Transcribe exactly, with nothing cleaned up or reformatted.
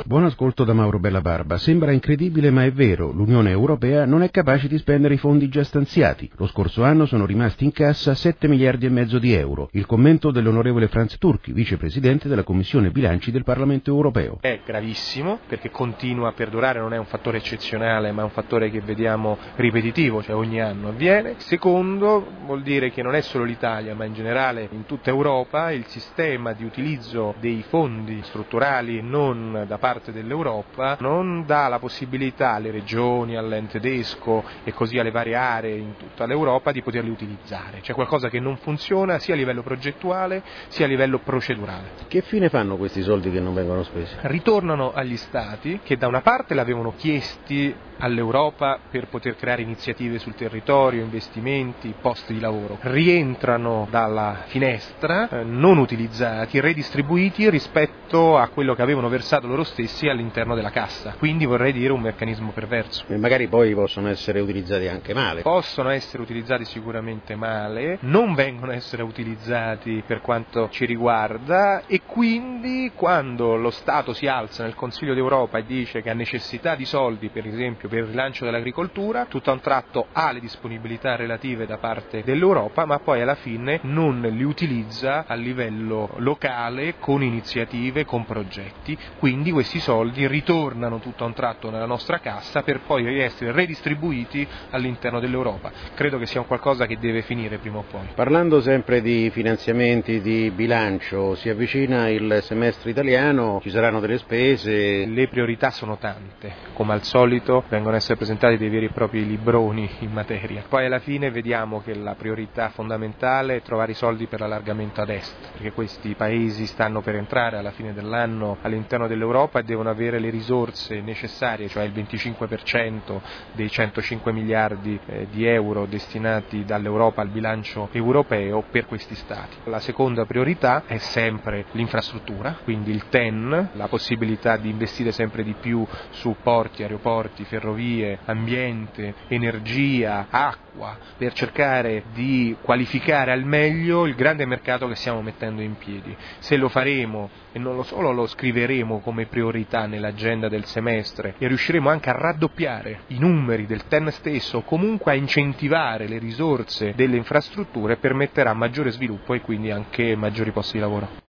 Buon ascolto da Mauro Bellabarba. Sembra incredibile ma è vero, l'Unione Europea non è capace di spendere i fondi già stanziati. Lo scorso anno sono rimasti in cassa sette miliardi e mezzo di euro. Il commento dell'onorevole Franz Turchi, vicepresidente della Commissione Bilanci del Parlamento Europeo. È gravissimo perché continua a perdurare, non è un fattore eccezionale ma è un fattore che vediamo ripetitivo, cioè ogni anno avviene. Secondo, vuol dire che non è solo l'Italia ma in generale in tutta Europa il sistema di utilizzo dei fondi strutturali e non da parte dell'Europa non dà la possibilità alle regioni, all'ente tedesco e così alle varie aree in tutta l'Europa di poterli utilizzare. C'è qualcosa che non funziona sia a livello progettuale sia a livello procedurale. Che fine fanno questi soldi che non vengono spesi? Ritornano agli Stati che da una parte l'avevano chiesti all'Europa per poter creare iniziative sul territorio, investimenti, posti di lavoro. Rientrano dalla finestra, eh, non utilizzati, redistribuiti rispetto a quello che avevano versato loro stessi all'interno della cassa. Quindi vorrei dire un meccanismo perverso. E magari poi possono essere utilizzati anche male. Possono essere utilizzati sicuramente male, non vengono a essere utilizzati per quanto ci riguarda e quindi quando lo Stato si alza nel Consiglio d'Europa e dice che ha necessità di soldi, per esempio per il rilancio dell'agricoltura, tutto a un tratto ha le disponibilità relative da parte dell'Europa, ma poi alla fine non li utilizza a livello locale con iniziative, con progetti. Quindi questi soldi ritornano tutto a un tratto nella nostra cassa per poi essere redistribuiti all'interno dell'Europa. Credo che sia un qualcosa che deve finire prima o poi. Parlando sempre di finanziamenti, di bilancio, si avvicina il semestre italiano, ci saranno delle spese. Le priorità sono tante, come al solito vengono a essere presentati dei veri e propri libroni in materia. Poi alla fine vediamo che la priorità fondamentale è trovare i soldi per l'allargamento ad est, perché questi paesi stanno per entrare alla fine dell'anno all'interno dell'Europa e devono avere le risorse necessarie, cioè il venticinque per cento dei centocinque miliardi eh, di euro destinati dall'Europa al bilancio europeo per questi stati. La seconda priorità è sempre l'infrastruttura, quindi il T E N, la possibilità di investire sempre di più su porti, aeroporti, ferrovie, ambiente, energia, acqua, per cercare di qualificare al meglio il grande mercato che stiamo mettendo in piedi. Se lo faremo e non lo solo lo scriveremo come priorità nell'agenda del semestre e riusciremo anche a raddoppiare i numeri del T E N stesso, comunque a incentivare le risorse delle infrastrutture, permetterà maggiore sviluppo e quindi anche maggiori posti di lavoro.